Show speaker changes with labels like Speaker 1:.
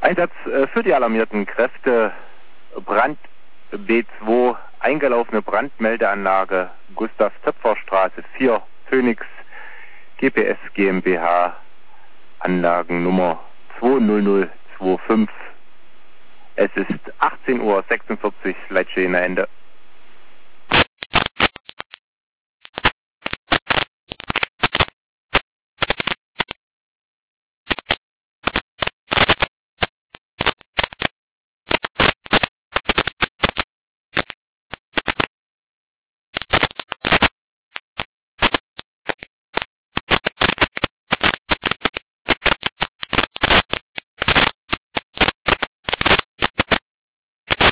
Speaker 1: Einsatz für die alarmierten Kräfte. Brand B2, eingelaufene Brandmeldeanlage, Gustav-Töpfer-Straße 4, Phoenix, GPS GmbH, Anlagennummer 20025. Es ist 18:46 Uhr, Leitstehende Ende.